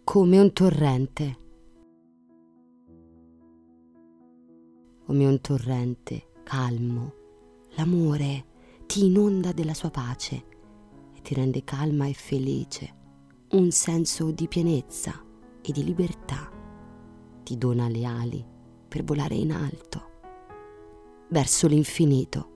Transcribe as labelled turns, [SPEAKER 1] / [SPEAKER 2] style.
[SPEAKER 1] come un torrente. Come un torrente calmo, l'amore ti inonda della sua pace e ti rende calma e felice. Un senso di pienezza e di libertà ti dona le ali per volare in alto, verso l'infinito.